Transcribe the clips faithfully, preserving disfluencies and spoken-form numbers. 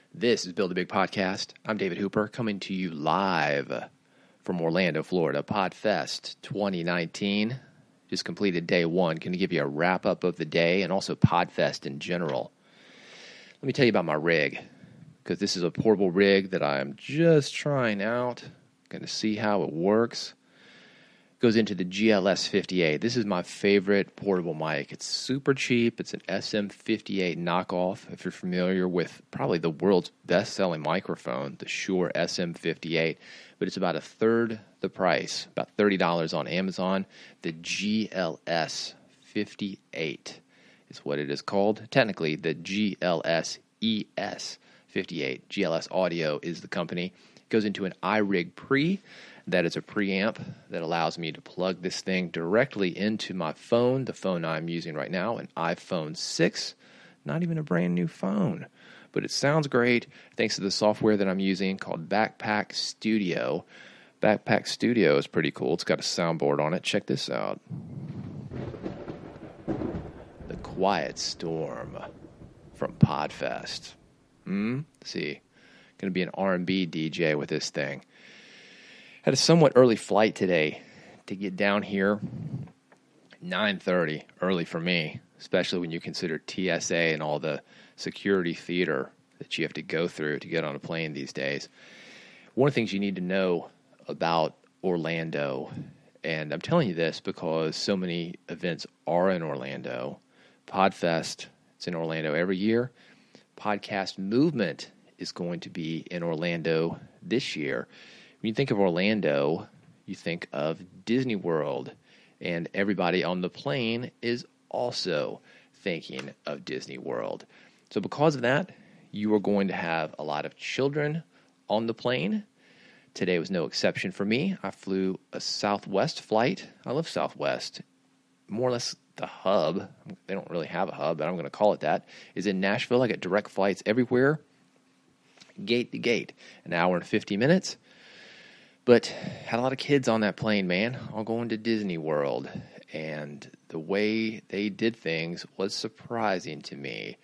This is Build a Big Podcast. I'm David Hooper, coming to you live from Orlando, Florida. PodFest twenty nineteen just completed day one. Going to give you a wrap-up of the day and also PodFest in general. Let me tell you about my rig, because this is a portable rig that I'm just trying out. Going to see how it works. Goes into the G L S fifty-eight. This is my favorite portable mic. It's super cheap. It's an S M fifty-eight knockoff. If you're familiar with probably the world's best-selling microphone, the Shure S M fifty-eight, but it's about a third the price, about thirty dollars on Amazon. The G L S fifty-eight is what it is called. Technically, the G L S E S fifty-eight. G L S Audio is the company. It goes into an iRig Pre. That is a preamp that allows me to plug this thing directly into my phone, the phone I'm using right now, an iPhone six. Not even a brand new phone, but it sounds great thanks to the software that I'm using called Backpack Studio. Backpack Studio is pretty cool. It's got a soundboard on it. Check this out. The Quiet Storm from PodFest. Hmm? See, going to be an R and B D J with this thing. Had a somewhat early flight today to get down here. nine thirty, early for me, especially when you consider T S A and all the security theater that you have to go through to get on a plane these days. One of the things you need to know about Orlando, and I'm telling you this because so many events are in Orlando. PodFest, it's in Orlando every year. Podcast Movement is going to be in Orlando this year. When you think of Orlando, you think of Disney World, and everybody on the plane is also thinking of Disney World. So because of that, you are going to have a lot of children on the plane. Today was no exception for me. I flew a Southwest flight. I love Southwest. More or less the hub, they don't really have a hub, but I'm going to call it that, is in Nashville. I got direct flights everywhere, gate to gate, an hour and fifty minutes. But had a lot of kids on that plane, man, all going to Disney World. And the way they did things was surprising to me.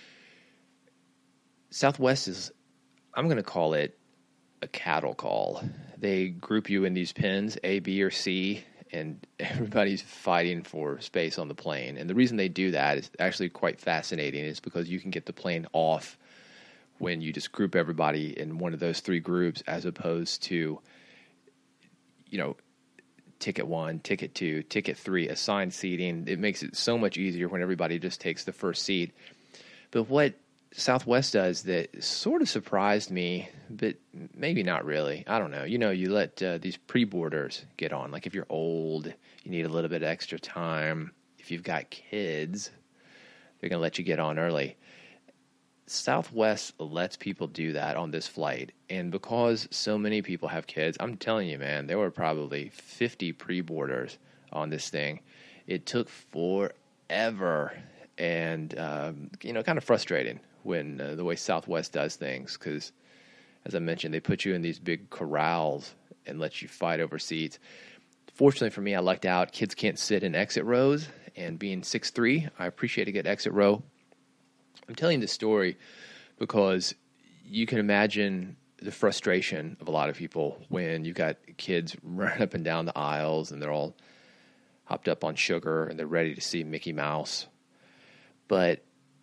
Southwest is, I'm going to call it a cattle call. They group you in these pins, A, B, or C, and everybody's fighting for space on the plane. And the reason they do that is actually quite fascinating. It's because you can get the plane off when you just group everybody in one of those three groups, as opposed to, you know, ticket one, ticket two, ticket three, assigned seating. It makes it so much easier when everybody just takes the first seat. But what Southwest does that sort of surprised me, but maybe not really. I don't know. You know, you let uh, these pre-boarders get on. Like if you're old, you need a little bit of extra time. If you've got kids, they're going to let you get on early. Southwest lets people do that on this flight, and because so many people have kids, I'm telling you, man, there were probably fifty pre-boarders on this thing. It took forever, and um, you know, kind of frustrating when uh, the way Southwest does things, because as I mentioned, they put you in these big corrals and let you fight over seats. Fortunately for me, I lucked out. Kids can't sit in exit rows, and being six three, I appreciate a good exit row. I'm telling this story because you can imagine the frustration of a lot of people when you've got kids running up and down the aisles and they're all hopped up on sugar and they're ready to see Mickey Mouse. But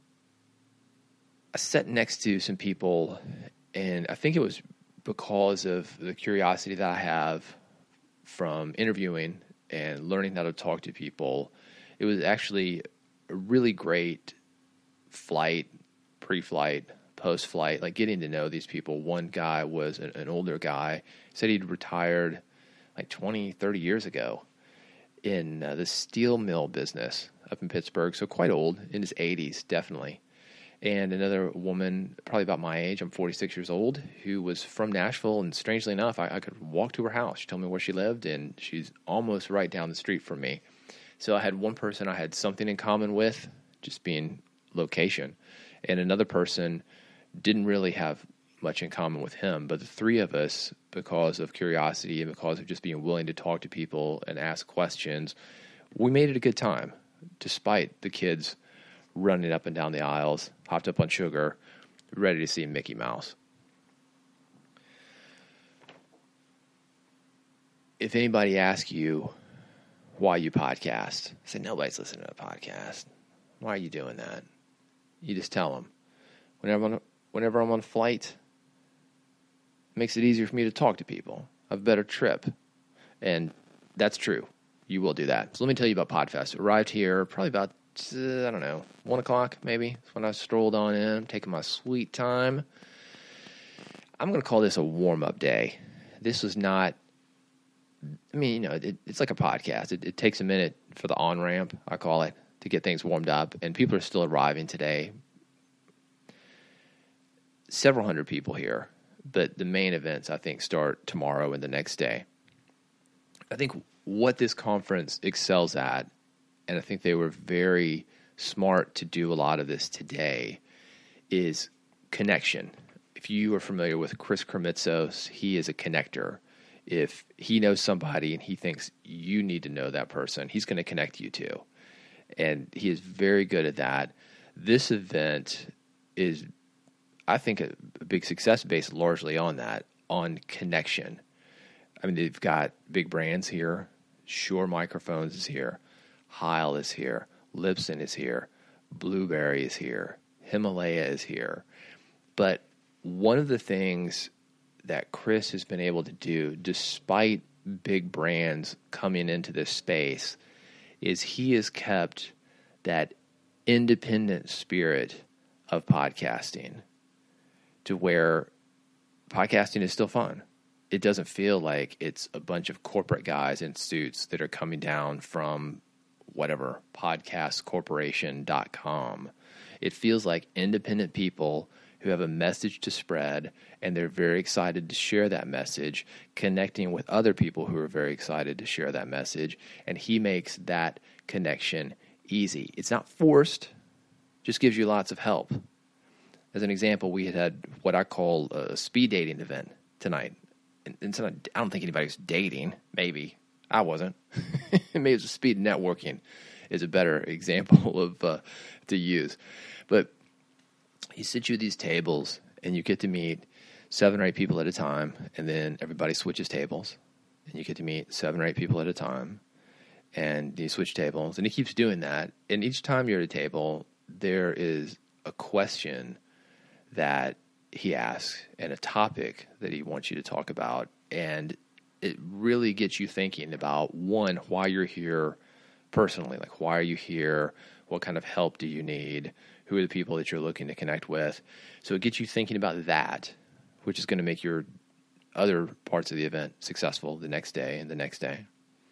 I sat next to some people, and I think it was because of the curiosity that I have from interviewing and learning how to talk to people. It was actually a really great flight, pre-flight, post-flight, like getting to know these people. One guy was an, an older guy, said he'd retired like twenty, thirty years ago in uh, the steel mill business up in Pittsburgh, so quite old, in his eighties, definitely. And another woman, probably about my age, I'm forty-six years old, who was from Nashville, and strangely enough, I, I could walk to her house. She told me where she lived, and she's almost right down the street from me. So I had one person I had something in common with, just being location, and another person didn't really have much in common with him, but the three of us, because of curiosity and because of just being willing to talk to people and ask questions, we made it a good time, despite the kids running up and down the aisles, hopped up on sugar, ready to see Mickey Mouse. If anybody asks you why you podcast, say nobody's listening to a podcast. Why are you doing that? You just tell them. Whenever I'm, whenever I'm on a flight, it makes it easier for me to talk to people. I have a better trip. And that's true. You will do that. So let me tell you about Podfest. Arrived here probably about, uh, I don't know, one o'clock maybe. That's when I strolled on in, taking my sweet time. I'm going to call this a warm-up day. This was not, I mean, you know, it, it's like a podcast. It, it takes a minute for the on-ramp, I call it, to get things warmed up. And people are still arriving today. Several hundred people here. But the main events, I think, start tomorrow and the next day. I think what this conference excels at, and I think they were very smart to do a lot of this today, is connection. If you are familiar with Chris Kremitzos, he is a connector. If he knows somebody and he thinks you need to know that person, he's going to connect you to. And he is very good at that. This event is, I think, a, a big success based largely on that, on connection. I mean, they've got big brands here. Shure Microphones is here. Heil is here. Libsyn is here. Blueberry is here. Himalaya is here. But one of the things that Chris has been able to do, despite big brands coming into this space, is he has kept that independent spirit of podcasting to where podcasting is still fun. It doesn't feel like it's a bunch of corporate guys in suits that are coming down from whatever, podcast corporation dot com. It feels like independent people who have a message to spread, and they're very excited to share that message, connecting with other people who are very excited to share that message, and he makes that connection easy. It's not forced, just gives you lots of help. As an example, we had had what I call a speed dating event tonight. And, and so I don't think anybody's dating. Maybe. I wasn't. Maybe it was speed networking is a better example of uh, to use. But he sits you at these tables, and you get to meet seven or eight people at a time, and then everybody switches tables, and you get to meet seven or eight people at a time, and you switch tables, and he keeps doing that. And each time you're at a table, there is a question that he asks and a topic that he wants you to talk about, and it really gets you thinking about, one, why you're here personally. Like, why are you here? What kind of help do you need? Who are the people that you're looking to connect with? So it gets you thinking about that, which is going to make your other parts of the event successful the next day and the next day.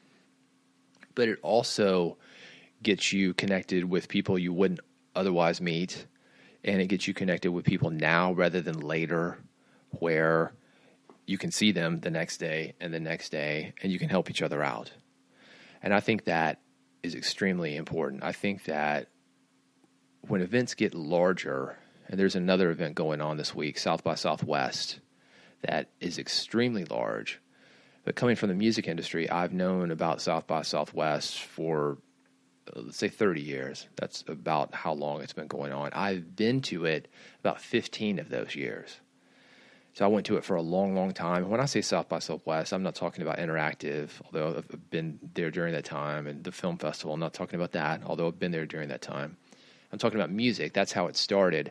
But it also gets you connected with people you wouldn't otherwise meet, and it gets you connected with people now rather than later, where you can see them the next day and the next day, and you can help each other out. And I think that is extremely important. I think that when events get larger, and there's another event going on this week, South by Southwest, that is extremely large. But coming from the music industry, I've known about South by Southwest for, uh, let's say, thirty years. That's about how long it's been going on. I've been to it about fifteen of those years. So I went to it for a long, long time. When I say South by Southwest, I'm not talking about Interactive, although I've been there during that time, and the film festival. I'm not talking about that, although I've been there during that time. I'm talking about music. That's how it started.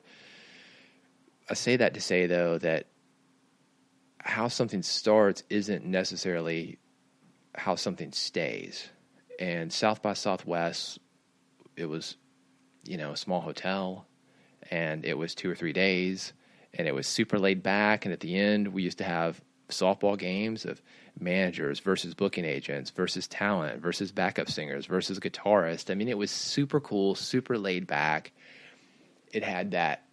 I say that to say, though, that how something starts isn't necessarily how something stays. And South by Southwest, it was, you know, a small hotel, and it was two or three days, and it was super laid back. And at the end, we used to have softball games of managers versus booking agents versus talent versus backup singers versus guitarists. I mean, it was super cool, super laid back. It had that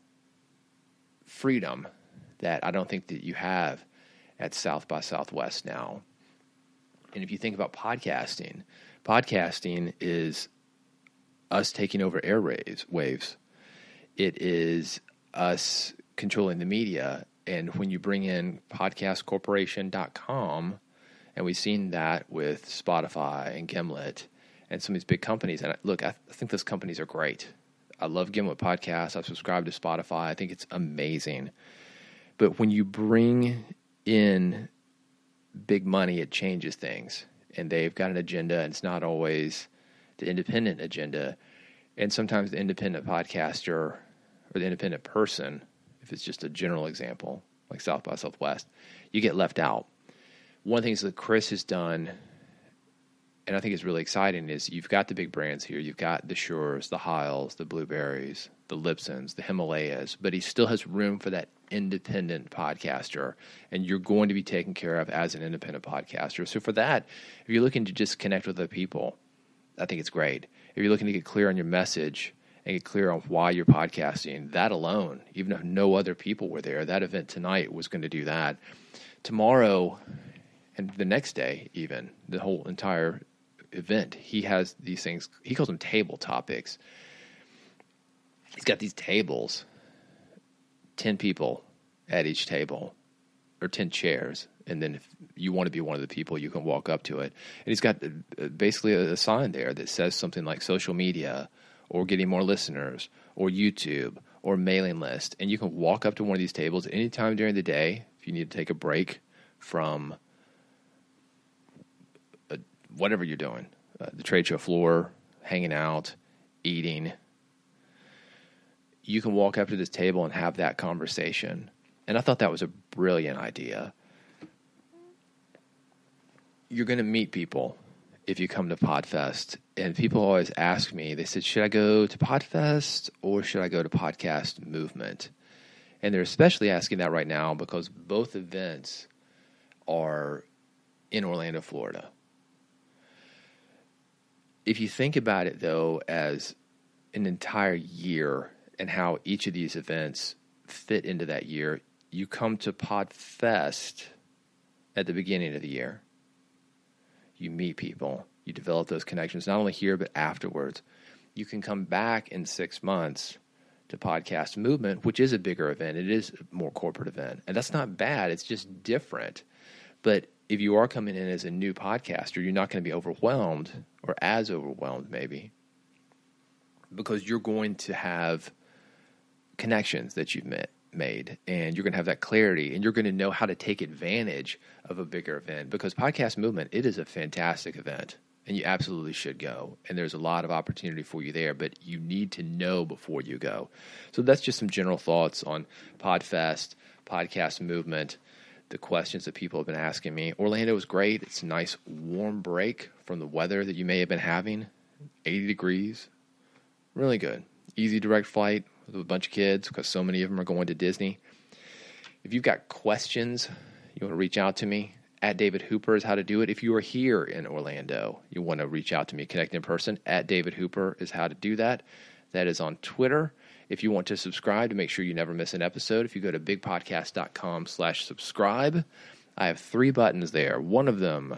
freedom that I don't think that you have at South by Southwest now. And if you think about podcasting, podcasting is us taking over airwaves. Waves. It is us controlling the media. And when you bring in podcast corporation dot com, and we've seen that with Spotify and Gimlet and some of these big companies, and look, I, th- I think those companies are great. I love Gimlet Podcasts. I've subscribed to Spotify. I think it's amazing. But when you bring in big money, it changes things. And they've got an agenda, and it's not always the independent agenda. And sometimes the independent podcaster or the independent person, if it's just a general example, like South by Southwest, you get left out. One of the things that Chris has done, and I think it's really exciting, is you've got the big brands here. You've got the Shures, the Hiles, the Blueberries, the Lipsons, the Himalayas, but he still has room for that independent podcaster, and you're going to be taken care of as an independent podcaster. So for that, if you're looking to just connect with other people, I think it's great. If you're looking to get clear on your message and get clear on why you're podcasting, that alone, even if no other people were there, that event tonight was going to do that. Tomorrow and the next day, even, the whole entire event, he has these things, he calls them table topics. He's got these tables, ten people at each table, or ten chairs, and then if you want to be one of the people, you can walk up to it. And he's got basically a sign there that says something like social media, or getting more listeners, or YouTube, or mailing list. And you can walk up to one of these tables anytime during the day if you need to take a break from a, whatever you're doing, uh, the trade show floor, hanging out, eating. You can walk up to this table and have that conversation. And I thought that was a brilliant idea. You're going to meet people if you come to PodFest. And people always ask me, they said, should I go to PodFest or should I go to Podcast Movement? And they're especially asking that right now because both events are in Orlando, Florida. If you think about it, though, as an entire year and how each of these events fit into that year, you come to PodFest at the beginning of the year. You meet people. You develop those connections, not only here, but afterwards. You can come back in six months to Podcast Movement, which is a bigger event. It is a more corporate event. And that's not bad. It's just different. But if you are coming in as a new podcaster, you're not going to be overwhelmed, or as overwhelmed maybe, because you're going to have connections that you've met, made, and you're going to have that clarity, and you're going to know how to take advantage of a bigger event. Because Podcast Movement, it is a fantastic event, and you absolutely should go. And there's a lot of opportunity for you there, but you need to know before you go. So that's just some general thoughts on PodFest, Podcast Movement, the questions that people have been asking me. Orlando is great. It's a nice warm break from the weather that you may have been having. eighty degrees. Really good. Easy direct flight with a bunch of kids because so many of them are going to Disney. If you've got questions, you want to reach out to me. At David Hooper is how to do it. If you are here in Orlando, you want to reach out to me, connect in person. At David Hooper is how to do that. That is on Twitter. If you want to subscribe to make sure you never miss an episode, if you go to bigpodcast.com slash subscribe, I have three buttons there. One of them,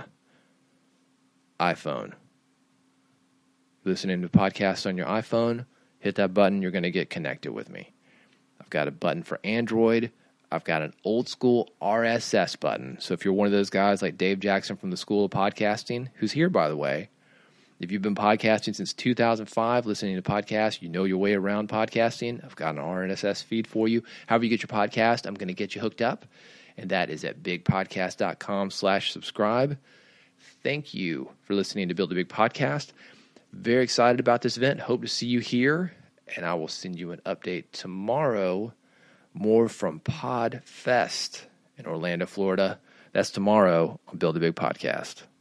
iPhone. Listening to podcasts on your iPhone, hit that button. You're going to get connected with me. I've got a button for Android. I've got an old school R S S button. So if you're one of those guys like Dave Jackson from the School of Podcasting, who's here, by the way, if you've been podcasting since two thousand five, listening to podcasts, you know your way around podcasting, I've got an R S S feed for you. However you get your podcast, I'm going to get you hooked up. And that is at bigpodcast.com slash subscribe. Thank you for listening to Build a Big Podcast. Very excited about this event. Hope to see you here. And I will send you an update tomorrow. More from PodFest in Orlando, Florida. That's tomorrow on Build a Big Podcast.